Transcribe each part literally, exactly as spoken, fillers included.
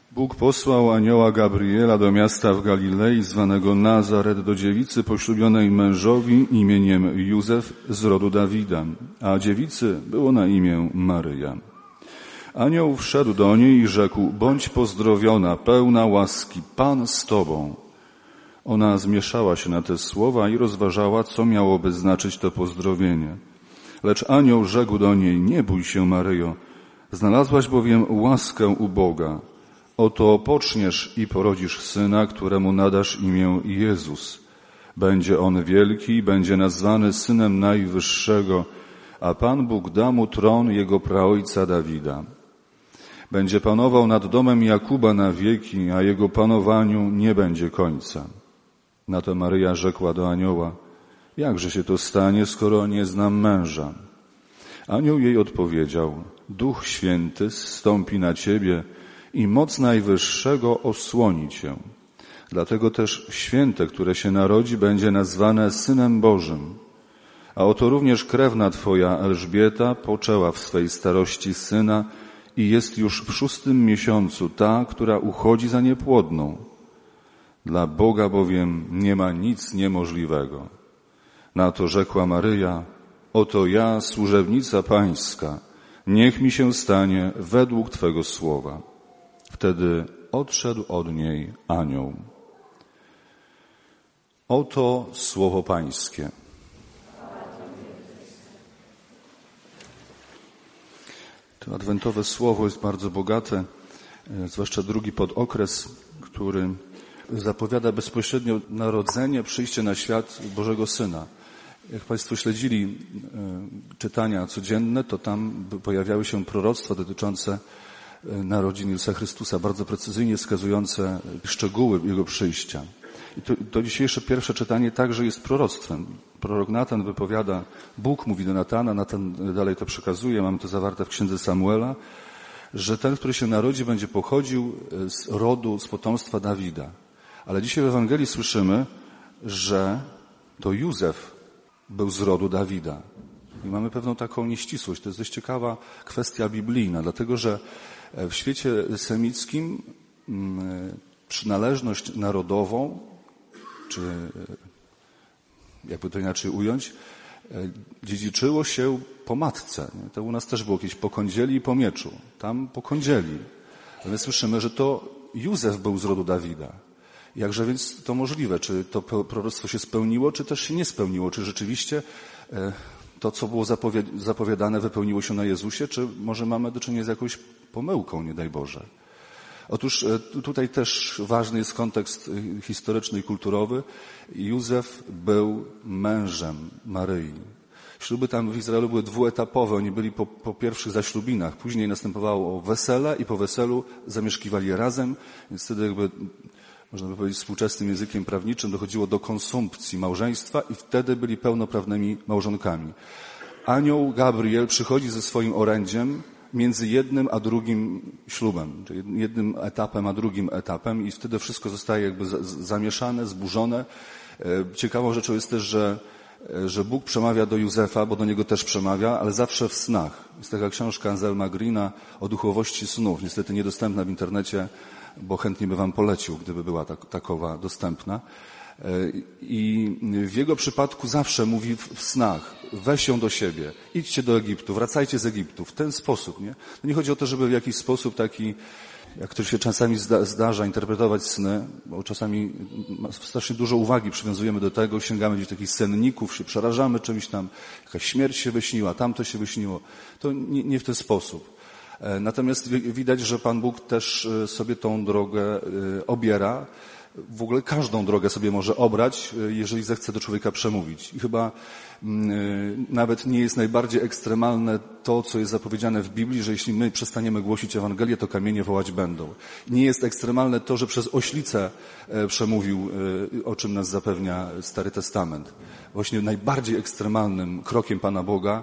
Bóg posłał anioła Gabriela do miasta w Galilei zwanego Nazaret do dziewicy poślubionej mężowi imieniem Józef z rodu Dawida, a dziewicy było na imię Maryja. Anioł wszedł do niej i rzekł: bądź pozdrowiona, pełna łaski, Pan z tobą. Ona zmieszała się na te słowa i rozważała, co miałoby znaczyć to pozdrowienie. Lecz anioł rzekł do niej: nie bój się, Maryjo, znalazłaś bowiem łaskę u Boga. Oto poczniesz i porodzisz syna, któremu nadasz imię Jezus. Będzie on wielki i będzie nazwany Synem Najwyższego, a Pan Bóg da mu tron jego praojca Dawida. Będzie panował nad domem Jakuba na wieki, a jego panowaniu nie będzie końca. Na to Maryja rzekła do anioła: jakże się to stanie, skoro nie znam męża? Anioł jej odpowiedział: Duch Święty zstąpi na ciebie i moc Najwyższego osłoni cię. Dlatego też święte, które się narodzi, będzie nazwane Synem Bożym. A oto również krewna twoja Elżbieta poczęła w swej starości syna i jest już w szóstym miesiącu ta, która uchodzi za niepłodną. Dla Boga bowiem nie ma nic niemożliwego. Na to rzekła Maryja: oto ja, służebnica Pańska, niech mi się stanie według Twego słowa. Wtedy odszedł od niej anioł. Oto słowo Pańskie. To adwentowe słowo jest bardzo bogate, zwłaszcza drugi podokres, który zapowiada bezpośrednio narodzenie, przyjście na świat Bożego Syna. Jak Państwo śledzili czytania codzienne, to tam pojawiały się proroctwa dotyczące narodzin Jezusa Chrystusa, bardzo precyzyjnie wskazujące szczegóły Jego przyjścia. I to, to dzisiejsze pierwsze czytanie także jest proroctwem. Prorok Natan wypowiada, Bóg mówi do Natana, Natan dalej to przekazuje, mamy to zawarte w księdze Samuela, że ten, który się narodzi, będzie pochodził z rodu, z potomstwa Dawida. Ale dzisiaj w Ewangelii słyszymy, że to Józef był z rodu Dawida. I mamy pewną taką nieścisłość. To jest dość ciekawa kwestia biblijna, dlatego że w świecie semickim przynależność narodową, czy jakby to inaczej ująć, dziedziczyło się po matce. To u nas też było kiedyś po kądzieli i po mieczu. Tam po kądzieli. Ale słyszymy, że to Józef był z rodu Dawida. Jakże więc to możliwe? Czy to proroctwo się spełniło, czy też się nie spełniło? Czy rzeczywiście to, co było zapowiadane, wypełniło się na Jezusie, czy może mamy do czynienia z jakąś pomyłką, nie daj Boże? Otóż tutaj też ważny jest kontekst historyczny i kulturowy. Józef był mężem Maryi. Śluby tam w Izraelu były dwuetapowe. Oni byli po, po pierwszych zaślubinach. Później następowało wesele i po weselu zamieszkiwali razem. Więc wtedy jakby, można by powiedzieć współczesnym językiem prawniczym, dochodziło do konsumpcji małżeństwa i wtedy byli pełnoprawnymi małżonkami. Anioł Gabriel przychodzi ze swoim orędziem między jednym a drugim ślubem, czyli jednym etapem a drugim etapem i wtedy wszystko zostaje jakby zamieszane, zburzone. Ciekawą rzeczą jest też, że, że Bóg przemawia do Józefa, bo do niego też przemawia, ale zawsze w snach. Jest taka książka Anselma Greena o duchowości snów, niestety niedostępna w internecie, bo chętnie by wam polecił, gdyby była tak, takowa dostępna. I w jego przypadku zawsze mówi w snach: weź ją do siebie, idźcie do Egiptu, wracajcie z Egiptu. W ten sposób, nie? No nie chodzi o to, żeby w jakiś sposób taki, jak to się czasami zda, zdarza, interpretować sny, bo czasami strasznie dużo uwagi przywiązujemy do tego, sięgamy gdzieś do takich senników, się przerażamy czymś tam, jakaś śmierć się wyśniła, tamto się wyśniło. To nie, nie w ten sposób. Natomiast widać, że Pan Bóg też sobie tą drogę obiera. W ogóle każdą drogę sobie może obrać, jeżeli zechce do człowieka przemówić. I chyba nawet nie jest najbardziej ekstremalne to, co jest zapowiedziane w Biblii, że jeśli my przestaniemy głosić Ewangelię, to kamienie wołać będą. Nie jest ekstremalne to, że przez oślicę przemówił, o czym nas zapewnia Stary Testament. Właśnie najbardziej ekstremalnym krokiem Pana Boga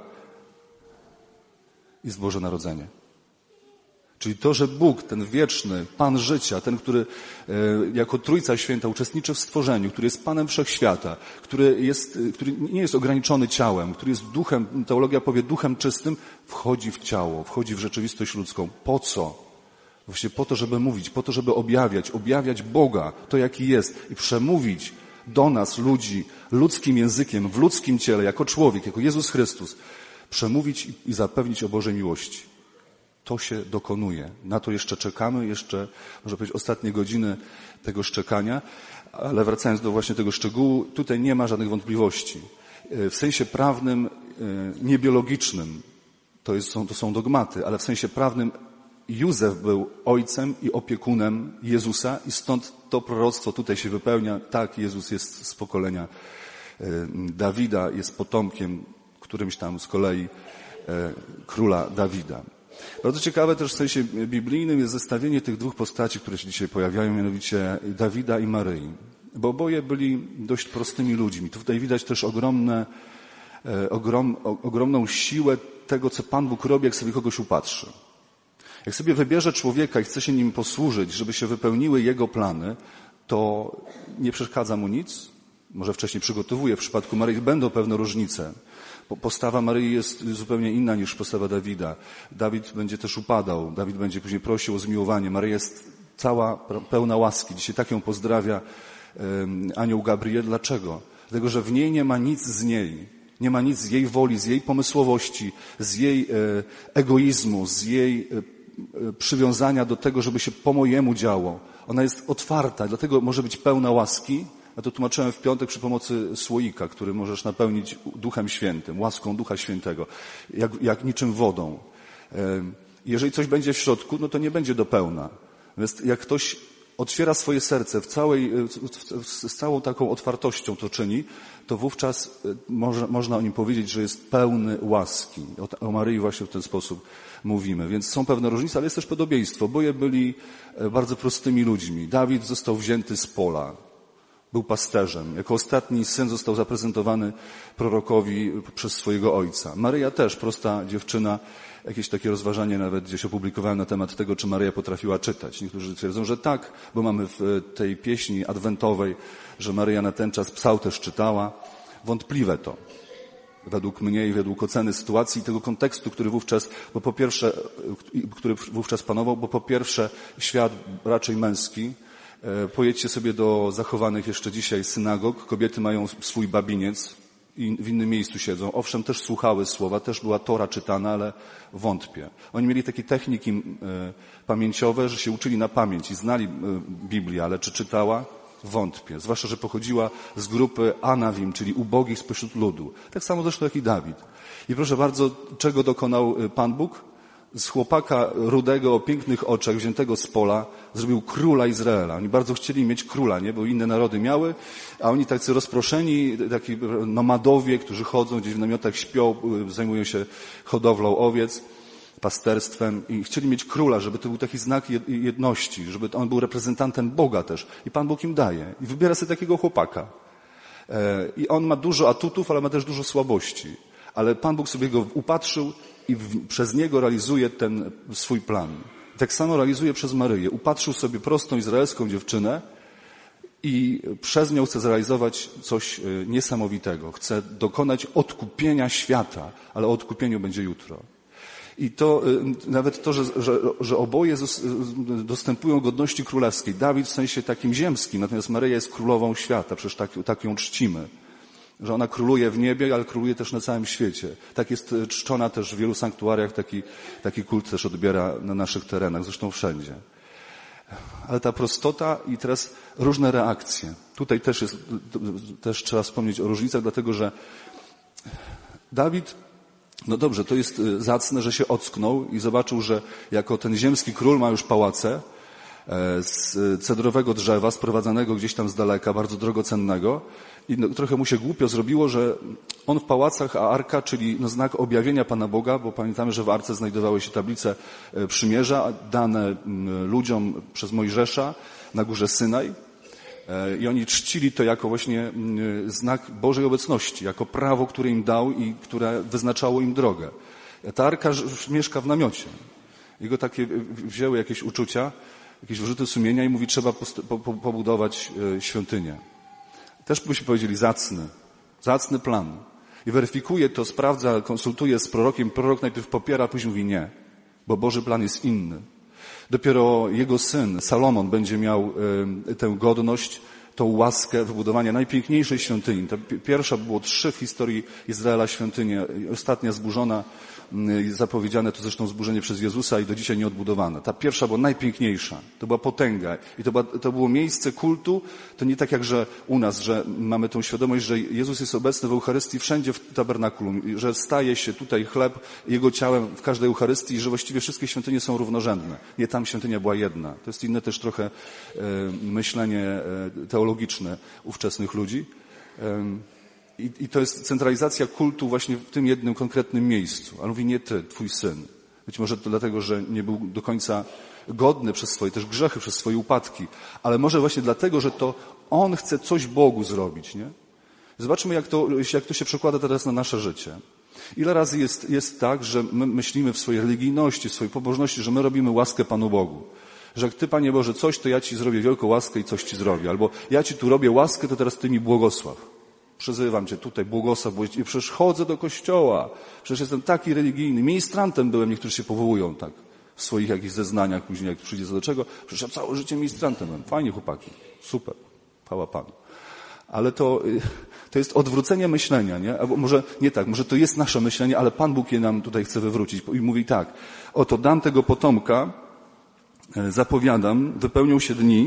jest Boże Narodzenie. Czyli to, że Bóg, ten wieczny Pan życia, ten, który jako Trójca Święta uczestniczy w stworzeniu, który jest Panem Wszechświata, który, jest, który nie jest ograniczony ciałem, który jest duchem, teologia powie duchem czystym, wchodzi w ciało, wchodzi w rzeczywistość ludzką. Po co? Właśnie po to, żeby mówić, po to, żeby objawiać, objawiać Boga, to jaki jest i przemówić do nas, ludzi, ludzkim językiem, w ludzkim ciele, jako człowiek, jako Jezus Chrystus, przemówić i zapewnić o Bożej miłości. To się dokonuje. Na to jeszcze czekamy, jeszcze, można powiedzieć, ostatnie godziny tego szczekania, ale wracając do właśnie tego szczegółu, tutaj nie ma żadnych wątpliwości. W sensie prawnym, niebiologicznym, to, jest, to są dogmaty, ale w sensie prawnym Józef był ojcem i opiekunem Jezusa i stąd to proroctwo tutaj się wypełnia. Tak, Jezus jest z pokolenia Dawida, jest potomkiem którymś tam z kolei króla Dawida. Bardzo ciekawe też w sensie biblijnym jest zestawienie tych dwóch postaci, które się dzisiaj pojawiają, mianowicie Dawida i Maryi. Bo oboje byli dość prostymi ludźmi. Tutaj widać też ogromne, ogrom, ogromną siłę tego, co Pan Bóg robi, jak sobie kogoś upatrzy. Jak sobie wybierze człowieka i chce się nim posłużyć, żeby się wypełniły jego plany, to nie przeszkadza mu nic. Może wcześniej przygotowuje. W przypadku Maryi będą pewne różnice. Postawa Maryi jest zupełnie inna niż postawa Dawida. Dawid będzie też upadał. Dawid będzie później prosił o zmiłowanie. Maryja jest cała pełna łaski. Dzisiaj tak ją pozdrawia um, anioł Gabriel. Dlaczego? Dlatego, że w niej nie ma nic z niej. Nie ma nic z jej woli, z jej pomysłowości, z jej e, egoizmu, z jej e, przywiązania do tego, żeby się po mojemu działo. Ona jest otwarta, dlatego może być pełna łaski. Ja to tłumaczyłem w piątek przy pomocy słoika, który możesz napełnić Duchem Świętym, łaską Ducha Świętego, jak, jak niczym wodą. Jeżeli coś będzie w środku, no to nie będzie do pełna. Więc jak ktoś otwiera swoje serce w całej, z całą taką otwartością to czyni, to wówczas może, można o nim powiedzieć, że jest pełny łaski. O, o Maryi właśnie w ten sposób mówimy. Więc są pewne różnice, ale jest też podobieństwo. Oboje byli bardzo prostymi ludźmi. Dawid został wzięty z pola. Był pasterzem. Jako ostatni syn został zaprezentowany prorokowi przez swojego ojca. Maryja też, prosta dziewczyna. Jakieś takie rozważanie nawet gdzieś opublikowałem na temat tego, czy Maryja potrafiła czytać. Niektórzy twierdzą, że tak, bo mamy w tej pieśni adwentowej, że Maryja na ten czas psał też czytała. Wątpliwe to. Według mnie i według oceny sytuacji i tego kontekstu, który wówczas, bo po pierwsze, który wówczas panował, bo po pierwsze świat raczej męski. Pojedźcie sobie do zachowanych jeszcze dzisiaj synagog. Kobiety mają swój babiniec i w innym miejscu siedzą. Owszem, też słuchały słowa, też była Tora czytana, ale wątpię. Oni mieli takie techniki pamięciowe, że się uczyli na pamięć i znali Biblię, ale czy czytała? Wątpię. Zwłaszcza, że pochodziła z grupy Anawim, czyli ubogich spośród ludu. Tak samo zresztą jak i Dawid. I proszę bardzo, czego dokonał Pan Bóg? Z chłopaka rudego o pięknych oczach, wziętego z pola, zrobił króla Izraela. Oni bardzo chcieli mieć króla, nie? Bo inne narody miały, a oni tacy rozproszeni, taki nomadowie, którzy chodzą gdzieś w namiotach, śpią, zajmują się hodowlą owiec, pasterstwem i chcieli mieć króla, żeby to był taki znak jedności, żeby on był reprezentantem Boga też. I Pan Bóg im daje. I wybiera sobie takiego chłopaka. I on ma dużo atutów, ale ma też dużo słabości. Ale Pan Bóg sobie go upatrzył i w, przez niego realizuje ten swój plan. Tak samo realizuje przez Maryję. Upatrzył sobie prostą izraelską dziewczynę i przez nią chce zrealizować coś niesamowitego. Chce dokonać odkupienia świata, ale o odkupieniu będzie jutro. I to nawet to, że, że, że oboje dostępują godności królewskiej. Dawid w sensie takim ziemskim, natomiast Maryja jest królową świata, przecież tak, tak ją czcimy. Że ona króluje w niebie, ale króluje też na całym świecie. Tak jest czczona też w wielu sanktuariach, taki, taki kult też odbiera na naszych terenach, zresztą wszędzie. Ale ta prostota i teraz różne reakcje. Tutaj też jest, też trzeba wspomnieć o różnicach, dlatego że Dawid, no dobrze, to jest zacne, że się ocknął i zobaczył, że jako ten ziemski król ma już pałace z cedrowego drzewa, sprowadzanego gdzieś tam z daleka, bardzo drogocennego. I no, trochę mu się głupio zrobiło, że on w pałacach, a arka, czyli no, znak objawienia Pana Boga, bo pamiętamy, że w arce znajdowały się tablice przymierza, dane ludziom przez Mojżesza na górze Synaj. I oni czcili to jako właśnie znak Bożej obecności, jako prawo, które im dał i które wyznaczało im drogę. Ta arka mieszka w namiocie. Jego takie wzięły jakieś uczucia, jakieś wyrzuty sumienia i mówi, trzeba pobudować świątynię. Też byśmy powiedzieli zacny, zacny plan. I weryfikuje to, sprawdza, konsultuje z prorokiem. Prorok najpierw popiera, a później mówi nie, bo Boży plan jest inny. Dopiero jego syn, Salomon, będzie miał y, tę godność, tą łaskę wybudowania najpiękniejszej świątyni. Ta pierwsza było trzy w historii Izraela świątynie, ostatnia zburzona, zapowiedziane to zresztą zburzenie przez Jezusa i do dzisiaj nieodbudowane. Ta pierwsza była najpiękniejsza, to była potęga i to, była, to było miejsce kultu. To nie tak jak że u nas, że mamy tą świadomość, że Jezus jest obecny w Eucharystii wszędzie w tabernakulum, że staje się tutaj chleb Jego ciałem w każdej Eucharystii i że właściwie wszystkie świątynie są równorzędne. Nie, tam świątynia była jedna. To jest inne też trochę e, myślenie e, teologiczne ówczesnych ludzi. E, I, I to jest centralizacja kultu właśnie w tym jednym konkretnym miejscu. Ale mówi nie ty, twój syn. Być może to dlatego, że nie był do końca godny przez swoje też grzechy, przez swoje upadki. Ale może właśnie dlatego, że to on chce coś Bogu zrobić, nie? Zobaczmy, jak to, jak to się przekłada teraz na nasze życie. Ile razy jest, jest tak, że my myślimy w swojej religijności, w swojej pobożności, że my robimy łaskę Panu Bogu. Że jak Ty, Panie Boże, coś, to ja Ci zrobię wielką łaskę i coś Ci zrobię. Albo ja Ci tu robię łaskę, to teraz Ty mi błogosław. Przyzywam Cię tutaj, błogosław, bo przecież chodzę do kościoła, przecież jestem taki religijny, ministrantem byłem, niektórzy się powołują tak w swoich jakichś zeznaniach, później jak przyjdzie co do czego, przecież ja całe życie ministrantem byłem. Fajnie, chłopaki, super, chwała Panu. Ale to, to jest odwrócenie myślenia, nie? Albo może nie tak, może to jest nasze myślenie, ale Pan Bóg je nam tutaj chce wywrócić i mówi tak, oto dam tego potomka, zapowiadam, wypełnią się dni,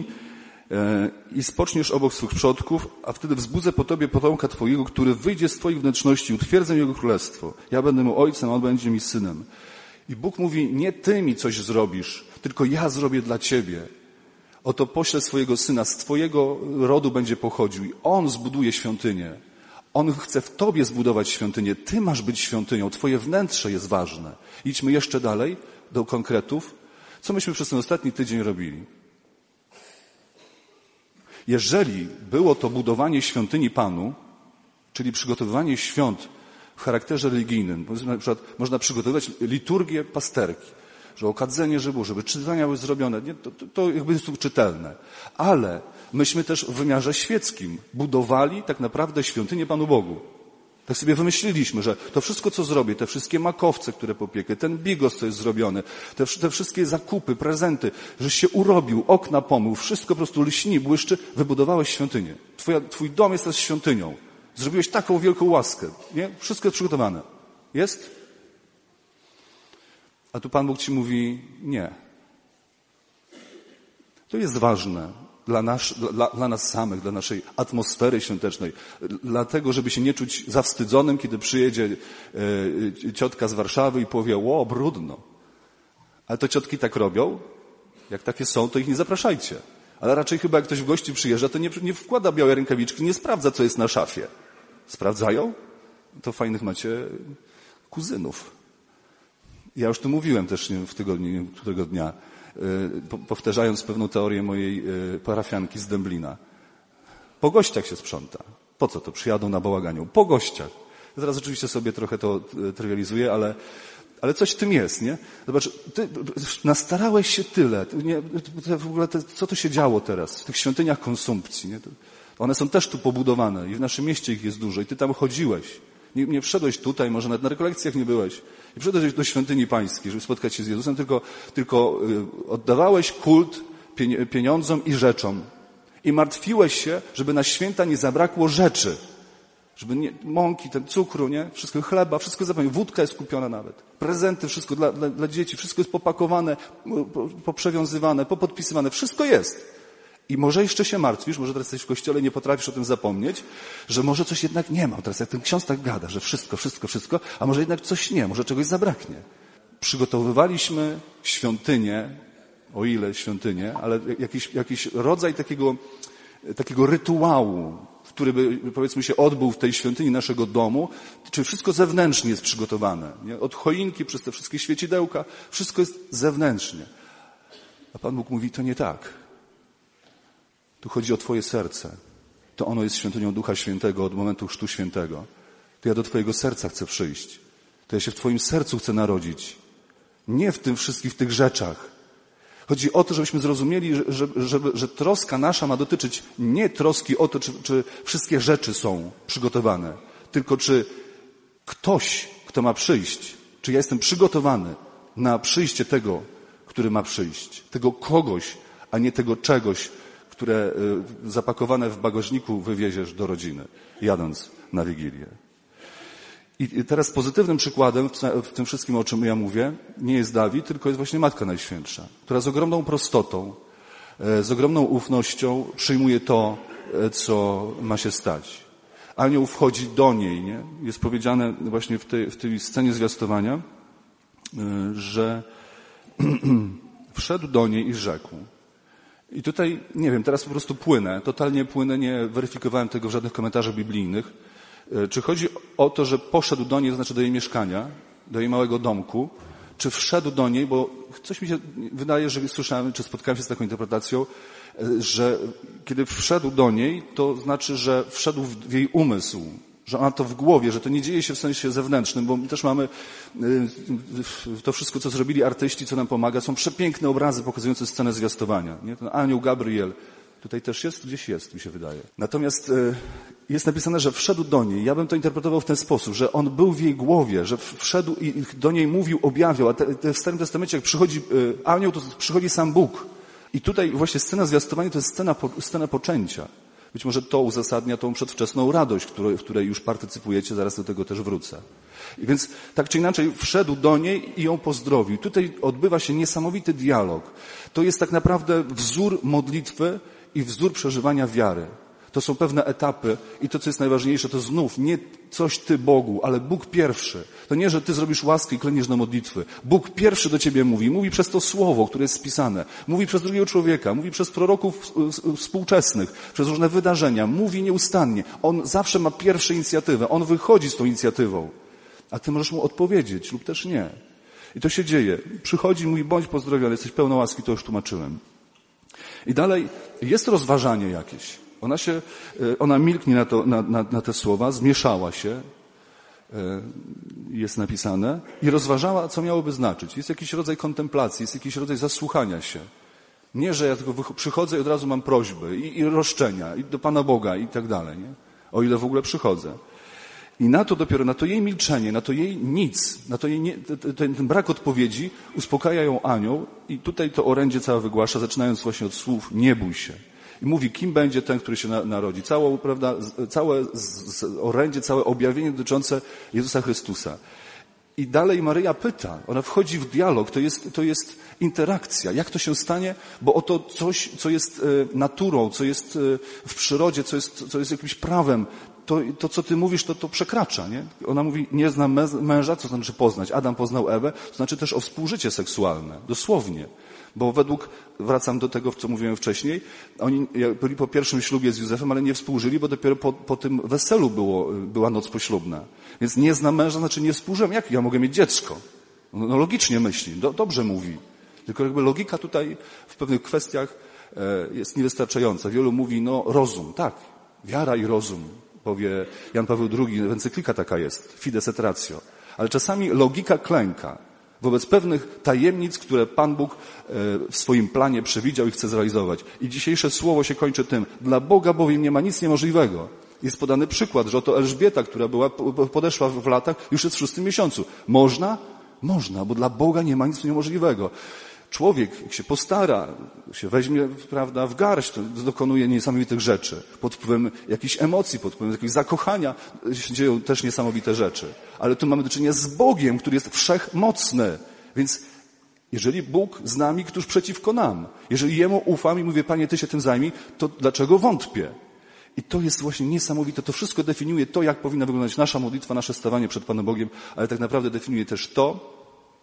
i spoczniesz obok swych przodków, a wtedy wzbudzę po tobie potomka twojego, który wyjdzie z twoich wnętrzności, utwierdzę jego królestwo. Ja będę mu ojcem, a on będzie mi synem. I Bóg mówi, nie ty mi coś zrobisz, tylko ja zrobię dla ciebie. Oto poślę swojego syna, z twojego rodu będzie pochodził i on zbuduje świątynię. On chce w tobie zbudować świątynię. Ty masz być świątynią, twoje wnętrze jest ważne. Idźmy jeszcze dalej do konkretów. Co myśmy przez ten ostatni tydzień robili? Jeżeli było to budowanie świątyni Panu, czyli przygotowywanie świąt w charakterze religijnym, na przykład można przygotowywać liturgię pasterki, że okadzenie, żeby było, żeby czytania były zrobione, nie, to, to, to jakby jest tu czytelne. Ale myśmy też w wymiarze świeckim budowali tak naprawdę świątynię Panu Bogu. Tak sobie wymyśliliśmy, że to wszystko, co zrobię, te wszystkie makowce, które popiekę, ten bigos, co jest zrobiony, te, te wszystkie zakupy, prezenty, żeś się urobił, okna pomył, wszystko po prostu lśni, błyszczy, wybudowałeś świątynię. Twoja, twój dom jest teraz świątynią. Zrobiłeś taką wielką łaskę. Nie? Wszystko jest przygotowane. Jest? A tu Pan Bóg ci mówi, nie. To jest ważne. Dla nas, dla, dla nas samych, dla naszej atmosfery świątecznej, dlatego, żeby się nie czuć zawstydzonym, kiedy przyjedzie e, ciotka z Warszawy i powie, ło, brudno. Ale to ciotki tak robią, jak takie są, to ich nie zapraszajcie. Ale raczej chyba jak ktoś w gości przyjeżdża, to nie, nie wkłada białej rękawiczki, nie sprawdza, co jest na szafie. Sprawdzają? To fajnych macie kuzynów. Ja już tu mówiłem też w tygodniu, którego dnia, powtarzając pewną teorię mojej parafianki z Dęblina. Po gościach się sprząta. Po co to? Przyjadą na bałaganiu. Po gościach. Teraz oczywiście sobie trochę to trywializuję, ale, ale coś w tym jest, nie? Zobacz, ty nastarałeś się tyle. Nie, w ogóle te, co to się działo teraz w tych świątyniach konsumpcji, nie? One są też tu pobudowane i w naszym mieście ich jest dużo i ty tam chodziłeś. Nie, nie wszedłeś tutaj, może nawet na rekolekcjach nie byłeś. Nie przyszedłeś do świątyni pańskiej, żeby spotkać się z Jezusem, tylko, tylko oddawałeś kult pieniądzom i rzeczom. I martwiłeś się, żeby na święta nie zabrakło rzeczy. Żeby nie, mąki, ten cukru, nie? Wszystko, chleba, wszystko zapewne. Wódka jest kupiona nawet. Prezenty, wszystko dla, dla, dla dzieci. Wszystko jest popakowane, poprzewiązywane, popodpisywane. Wszystko jest. I może jeszcze się martwisz, może teraz jesteś w kościele i nie potrafisz o tym zapomnieć, że może coś jednak nie ma. Teraz jak ten ksiądz tak gada, że wszystko, wszystko, wszystko, a może jednak coś nie, może czegoś zabraknie. Przygotowywaliśmy świątynię, o ile świątynię, ale jakiś, jakiś rodzaj takiego, takiego rytuału, który by, powiedzmy, się odbył w tej świątyni naszego domu, czy wszystko zewnętrznie jest przygotowane. Nie? Od choinki przez te wszystkie świecidełka, wszystko jest zewnętrznie. A Pan Bóg mówi, to nie tak. Tu chodzi o twoje serce. To ono jest świątynią Ducha Świętego od momentu Chrztu Świętego. To ja do twojego serca chcę przyjść. To ja się w twoim sercu chcę narodzić. Nie w tym wszystkich, w tych rzeczach. Chodzi o to, żebyśmy zrozumieli, że, że, że, że troska nasza ma dotyczyć nie troski o to, czy, czy wszystkie rzeczy są przygotowane, tylko czy ktoś, kto ma przyjść, czy ja jestem przygotowany na przyjście tego, który ma przyjść. Tego kogoś, a nie tego czegoś, które zapakowane w bagażniku wywieziesz do rodziny, jadąc na Wigilię. I teraz pozytywnym przykładem w tym wszystkim, o czym ja mówię, nie jest Dawid, tylko jest właśnie Matka Najświętsza, która z ogromną prostotą, z ogromną ufnością przyjmuje to, co ma się stać. Anioł wchodzi do niej, nie? Jest powiedziane właśnie w tej, w tej scenie zwiastowania, że wszedł do niej i rzekł. I tutaj, nie wiem, teraz po prostu płynę, totalnie płynę, nie weryfikowałem tego w żadnych komentarzach biblijnych. Czy chodzi o to, że poszedł do niej, to znaczy do jej mieszkania, do jej małego domku, czy wszedł do niej, bo coś mi się wydaje, że słyszałem, czy spotkałem się z taką interpretacją, że kiedy wszedł do niej, to znaczy, że wszedł w jej umysł, że ona to w głowie, że to nie dzieje się w sensie zewnętrznym, bo my też mamy to wszystko, co zrobili artyści, co nam pomaga, są przepiękne obrazy pokazujące scenę zwiastowania. Nie? Ten anioł Gabriel, tutaj też jest, gdzieś jest, mi się wydaje. Natomiast jest napisane, że wszedł do niej. Ja bym to interpretował w ten sposób, że on był w jej głowie, że wszedł i do niej mówił, objawiał. A te, te w Starym Testamencie, jak przychodzi anioł, to przychodzi sam Bóg. I tutaj właśnie scena zwiastowania to jest scena, scena poczęcia. Być może to uzasadnia tą przedwczesną radość, której, w której już partycypujecie, zaraz do tego też wrócę. I więc tak czy inaczej wszedł do niej i ją pozdrowił. Tutaj odbywa się niesamowity dialog. To jest tak naprawdę wzór modlitwy i wzór przeżywania wiary. To są pewne etapy i to, co jest najważniejsze, to znów nie coś Ty Bogu, ale Bóg pierwszy. To nie, że Ty zrobisz łaskę i klękniesz do modlitwy. Bóg pierwszy do Ciebie mówi. Mówi przez to słowo, które jest spisane. Mówi przez drugiego człowieka. Mówi przez proroków współczesnych. Przez różne wydarzenia. Mówi nieustannie. On zawsze ma pierwszą inicjatywę. On wychodzi z tą inicjatywą. A Ty możesz mu odpowiedzieć lub też nie. I to się dzieje. Przychodzi i mówi, bądź pozdrowiony, jesteś pełna łaski, to już tłumaczyłem. I dalej jest rozważanie jakieś. Ona się, ona milknie na, to, na, na, na te słowa, zmieszała się, jest napisane, i rozważała, co miałoby znaczyć. Jest jakiś rodzaj kontemplacji, jest jakiś rodzaj zasłuchania się. Nie, że ja tylko przychodzę i od razu mam prośby i, i roszczenia, i do Pana Boga i tak dalej, nie? O ile w ogóle przychodzę. I na to dopiero, na to jej milczenie, na to jej nic, na to jej nie, ten, ten brak odpowiedzi uspokaja ją anioł i tutaj to orędzie całe wygłasza, zaczynając właśnie od słów nie bój się. I mówi, kim będzie ten, który się na, narodzi. Całe, prawda, całe z, z, orędzie, całe objawienie dotyczące Jezusa Chrystusa. I dalej Maryja pyta, ona wchodzi w dialog, to jest, to jest interakcja. Jak to się stanie? Bo oto coś, co jest naturą, co jest w przyrodzie, co jest, co jest jakimś prawem, to, to co ty mówisz, to, to przekracza, nie? Ona mówi, nie znam męża, co znaczy poznać. Adam poznał Ewę, to znaczy też o współżycie seksualne. Dosłownie. Bo według, wracam do tego, co mówiłem wcześniej, oni byli po pierwszym ślubie z Józefem, ale nie współżyli, bo dopiero po, po tym weselu było, była noc poślubna. Więc nie znam męża, znaczy nie współżyłem. Jak ja mogę mieć dziecko? No, no logicznie myśli, do, dobrze mówi. Tylko jakby logika tutaj w pewnych kwestiach e, jest niewystarczająca. Wielu mówi, no rozum, tak, wiara i rozum, powie Jan Paweł drugi, encyklika taka jest, fides et ratio. Ale czasami logika klęka wobec pewnych tajemnic, które Pan Bóg w swoim planie przewidział i chce zrealizować. I dzisiejsze słowo się kończy tym, dla Boga bowiem nie ma nic niemożliwego. Jest podany przykład, że oto Elżbieta, która była, podeszła w latach, już jest w szóstym miesiącu. Można? Można, bo dla Boga nie ma nic niemożliwego. Człowiek, jak się postara, się weźmie, prawda, w garść, to dokonuje niesamowitych rzeczy. Pod wpływem jakichś emocji, pod wpływem jakiegoś zakochania się dzieją też niesamowite rzeczy. Ale tu mamy do czynienia z Bogiem, który jest wszechmocny. Więc jeżeli Bóg z nami, któż przeciwko nam? Jeżeli Jemu ufam i mówię, Panie, Ty się tym zajmij, to dlaczego wątpię? I to jest właśnie niesamowite. To wszystko definiuje to, jak powinna wyglądać nasza modlitwa, nasze stawanie przed Panem Bogiem, ale tak naprawdę definiuje też to,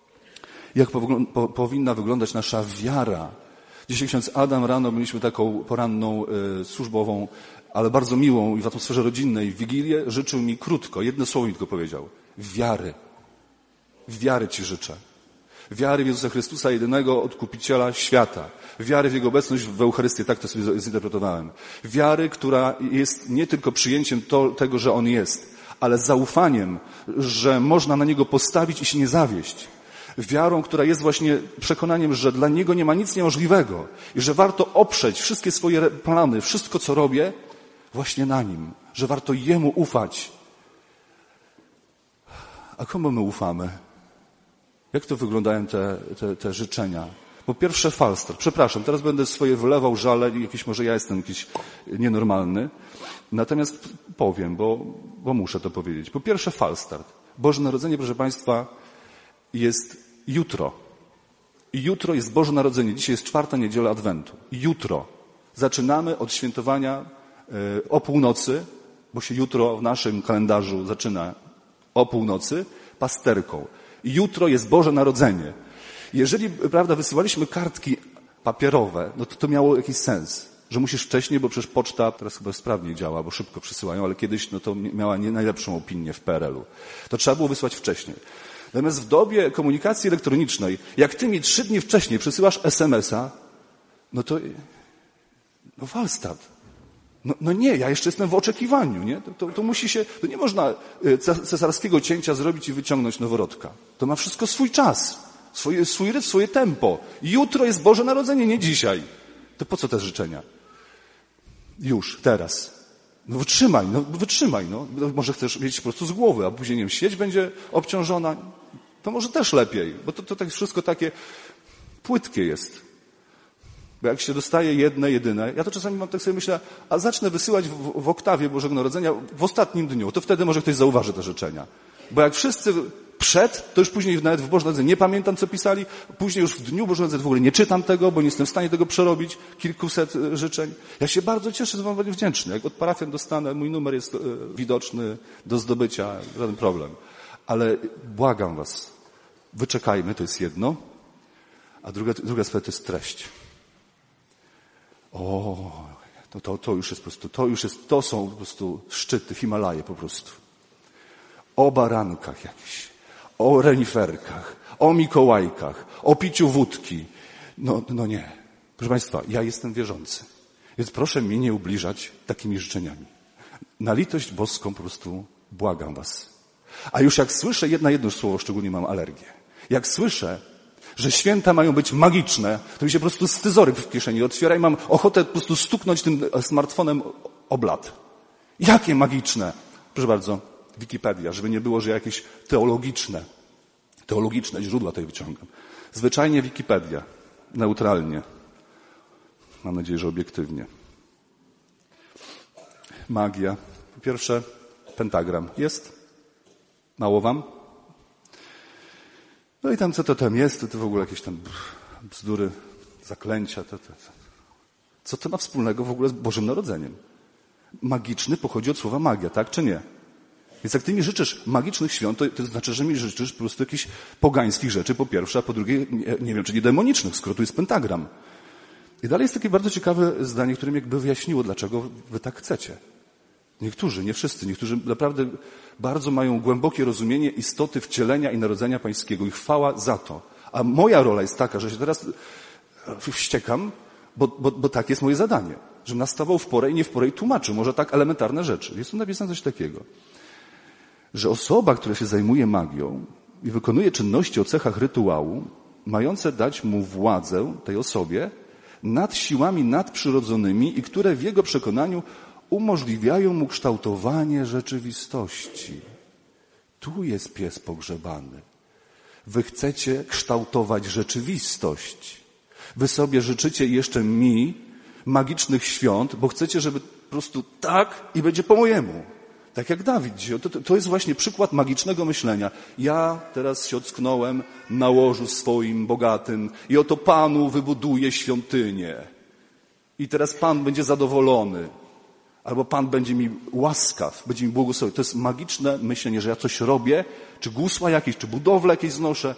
jak po, powinna wyglądać nasza wiara. Dzisiaj ksiądz Adam rano mieliśmy taką poranną y, służbową, ale bardzo miłą i w atmosferze rodzinnej Wigilię. Życzył mi krótko, jedno słowo mi tylko powiedział. Wiary. Wiary Ci życzę. Wiary w Jezusa Chrystusa, jedynego Odkupiciela świata. Wiary w Jego obecność w Eucharystię, tak to sobie zinterpretowałem. Wiary, która jest nie tylko przyjęciem to, tego, że On jest, ale zaufaniem, że można na Niego postawić i się nie zawieść. Wiarą, która jest właśnie przekonaniem, że dla Niego nie ma nic niemożliwego i że warto oprzeć wszystkie swoje plany, wszystko, co robię, właśnie na Nim. Że warto Jemu ufać. A komu my ufamy? Jak to wyglądają te, te, te życzenia? Po pierwsze falstart. Przepraszam, teraz będę swoje wylewał żale i jakiś, może ja jestem jakiś nienormalny. Natomiast powiem, bo, bo muszę to powiedzieć. Po pierwsze falstart. Boże Narodzenie, proszę Państwa, jest jutro. I jutro jest Boże Narodzenie. Dzisiaj jest czwarta niedziela Adwentu. Jutro. Zaczynamy od świętowania y, o północy, bo się jutro w naszym kalendarzu zaczyna o północy, pasterką. I jutro jest Boże Narodzenie. Jeżeli, prawda, wysyłaliśmy kartki papierowe, no to to miało jakiś sens, że musisz wcześniej, bo przecież poczta teraz chyba sprawniej działa, bo szybko przysyłają, ale kiedyś no to miała nie najlepszą opinię w P R L u. To trzeba było wysłać wcześniej. Natomiast w dobie komunikacji elektronicznej, jak ty mi trzy dni wcześniej przesyłasz es em es a, no to no falstart. No, no nie, ja jeszcze jestem w oczekiwaniu, nie? To, to, to musi się, to nie można cesarskiego cięcia zrobić i wyciągnąć noworodka. To ma wszystko swój czas, swój, swój rytm, swoje tempo. Jutro jest Boże Narodzenie, nie dzisiaj. To po co te życzenia? Już, teraz. No wytrzymaj, no wytrzymaj, no. Może chcesz wiedzieć po prostu z głowy, a później, nie wiem, sieć będzie obciążona. To może też lepiej, bo to, to tak wszystko takie płytkie jest. Bo jak się dostaje jedne, jedyne, ja to czasami mam tak sobie myślę, a zacznę wysyłać w, w oktawie Bożego Narodzenia w ostatnim dniu, to wtedy może ktoś zauważy te życzenia. Bo jak wszyscy przed, to już później nawet w Bożym Narodzeniu nie pamiętam, co pisali, później już w dniu Bożego Narodzenia w ogóle nie czytam tego, bo nie jestem w stanie tego przerobić, kilkuset życzeń. Ja się bardzo cieszę, że wam będę wdzięczny. Jak od parafian dostanę, mój numer jest widoczny do zdobycia, żaden problem. Ale błagam was, wyczekajmy, to jest jedno, a druga, druga sprawa to jest treść. O, to, to, to już jest po prostu, to już jest, to są po prostu szczyty, Himalaje po prostu. O barankach jakichś, o reniferkach, o Mikołajkach, o piciu wódki. No, no nie. Proszę Państwa, ja jestem wierzący. Więc proszę mnie nie ubliżać takimi życzeniami. Na litość boską po prostu błagam was. A już jak słyszę jedna jedno słowo, szczególnie mam alergię. Jak słyszę, że święta mają być magiczne, to mi się po prostu scyzoryk w kieszeni otwiera i mam ochotę po prostu stuknąć tym smartfonem o blat. Jakie magiczne? Proszę bardzo, Wikipedia, żeby nie było, że jakieś teologiczne, teologiczne źródła tutaj wyciągam. Zwyczajnie Wikipedia, neutralnie. Mam nadzieję, że obiektywnie. Magia. Po pierwsze, pentagram. Jest? Mało wam? No i tam co to tam jest, to, to w ogóle jakieś tam bzdury, zaklęcia. To, to, to. Co to ma wspólnego w ogóle z Bożym Narodzeniem? Magiczny pochodzi od słowa magia, tak czy nie? Więc jak ty mi życzysz magicznych świąt, to, to znaczy, że mi życzysz po prostu jakichś pogańskich rzeczy, po pierwsze, a po drugie, nie, nie wiem, czy nie demonicznych, skoro tu jest pentagram. I dalej jest takie bardzo ciekawe zdanie, które mi jakby wyjaśniło, dlaczego wy tak chcecie. Niektórzy, nie wszyscy, niektórzy naprawdę bardzo mają głębokie rozumienie istoty wcielenia i narodzenia pańskiego i chwała za to. A moja rola jest taka, że się teraz wściekam, bo, bo, bo tak jest moje zadanie. Żebym nastawał w porę i nie w porę i tłumaczył może tak elementarne rzeczy. Jest tu napisane coś takiego, że osoba, która się zajmuje magią i wykonuje czynności o cechach rytuału, mające dać mu władzę tej osobie nad siłami nadprzyrodzonymi i które w jego przekonaniu umożliwiają mu kształtowanie rzeczywistości. Tu jest pies pogrzebany. Wy chcecie kształtować rzeczywistość. Wy sobie życzycie jeszcze mi magicznych świąt, bo chcecie, żeby po prostu tak i będzie po mojemu. Tak jak Dawid. To, to jest właśnie przykład magicznego myślenia. Ja teraz się ocknąłem na łożu swoim bogatym i oto Panu wybuduję świątynię. I teraz Pan będzie zadowolony. Albo Pan będzie mi łaskaw, będzie mi błogosławił. To jest magiczne myślenie, że ja coś robię, czy gusła jakieś, czy budowlę jakieś znoszę,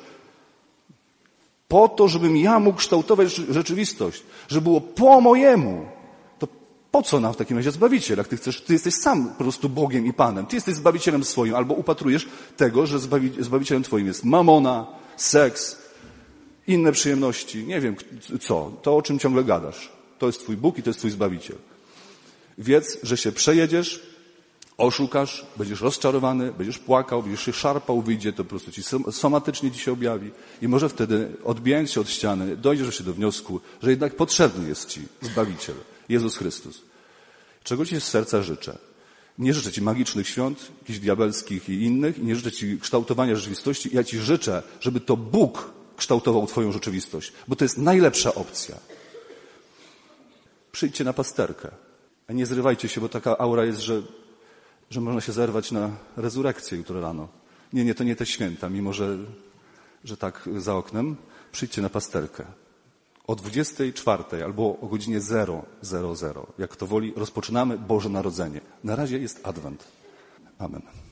po to, żebym ja mógł kształtować rzeczywistość, żeby było po mojemu. To po co nam w takim razie Zbawiciel, jak ty chcesz, ty jesteś sam po prostu Bogiem i Panem. Ty jesteś Zbawicielem swoim, albo upatrujesz tego, że zbawi, Zbawicielem twoim jest mamona, seks, inne przyjemności, nie wiem co, to o czym ciągle gadasz. To jest twój Bóg i to jest twój Zbawiciel. Wiedz, że się przejedziesz, oszukasz, będziesz rozczarowany, będziesz płakał, będziesz się szarpał, wyjdzie, to po prostu ci somatycznie ci się objawi i może wtedy, odbijając się od ściany, dojdziesz się do wniosku, że jednak potrzebny jest ci Zbawiciel, Jezus Chrystus. Czego ci z serca życzę? Nie życzę ci magicznych świąt, jakichś diabelskich i innych, i nie życzę ci kształtowania rzeczywistości. Ja ci życzę, żeby to Bóg kształtował twoją rzeczywistość, bo to jest najlepsza opcja. Przyjdźcie na pasterkę, a nie zrywajcie się, bo taka aura jest, że, że można się zerwać na rezurekcję jutro rano. Nie, nie, to nie te święta, mimo że, że tak za oknem. Przyjdźcie na pasterkę. O dwudziestej czwartej albo o godzinie zero zero zero, jak to woli, rozpoczynamy Boże Narodzenie. Na razie jest Adwent. Amen.